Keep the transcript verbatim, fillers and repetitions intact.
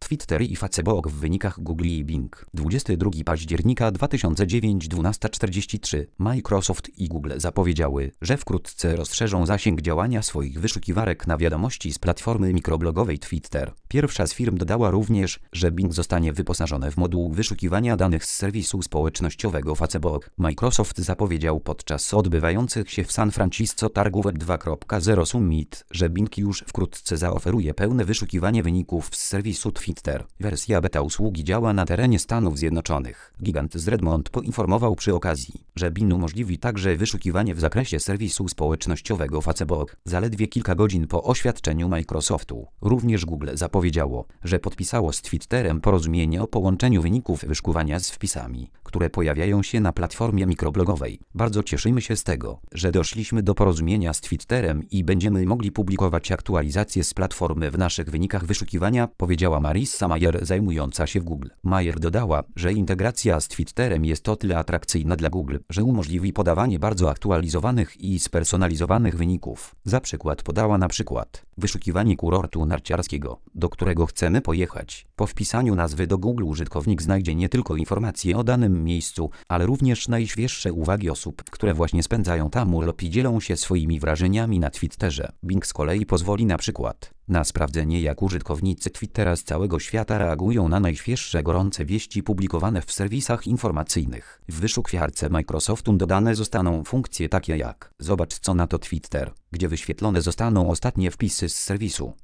Twitter i Facebook w wynikach Google i Bing. dwudziestego drugiego października dwa tysiące dziewiątego dwunasta czterdzieści trzy Microsoft i Google zapowiedziały, że wkrótce rozszerzą zasięg działania swoich wyszukiwarek na wiadomości z platformy mikroblogowej Twitter. Pierwsza z firm dodała również, że Bing zostanie wyposażony w moduł wyszukiwania danych z serwisu społecznościowego Facebook. Microsoft zapowiedział podczas odbywających się w San Francisco targów Web dwa kropka zero Summit, że Bing już wkrótce zaoferuje pełne wyszukiwanie wyników z serwisu Twitter. Wersja beta usługi działa na terenie Stanów Zjednoczonych. Gigant z Redmond poinformował przy okazji, że Bing umożliwi także wyszukiwanie w zakresie serwisu społecznościowego Facebook zaledwie kilka godzin po oświadczeniu Microsoftu. Również Google zapowiedziało, że podpisało z Twitterem porozumienie o połączeniu wyników wyszukiwania z wpisami, które pojawiają się na platformie mikroblogowej. Bardzo cieszymy się z tego, że doszliśmy do porozumienia z Twitterem i będziemy mogli publikować aktualizacje z platformy w naszych wynikach wyszukiwania, powiedziała Marissa Mayer zajmująca się w Google. Mayer dodała, że integracja z Twitterem jest o tyle atrakcyjna dla Google, że umożliwi podawanie bardzo aktualizowanych i spersonalizowanych wyników. Za przykład podała na przykład wyszukiwanie kurortu narciarskiego, do którego chcemy pojechać. Po wpisaniu nazwy do Google użytkownik znajdzie nie tylko informacje o danym miejscu, ale również najświeższe uwagi osób, które właśnie spędzają tam urlop i dzielą się swoimi wrażeniami na Twitterze. Bing z kolei pozwoli na przykład na sprawdzenie, jak użytkownicy Twittera z całego świata reagują na najświeższe gorące wieści publikowane w serwisach informacyjnych. W wyszukiwarce Microsoftu dodane zostaną funkcje takie jak "Zobacz, co na to Twitter", gdzie wyświetlone zostaną ostatnie wpisy z serwisu.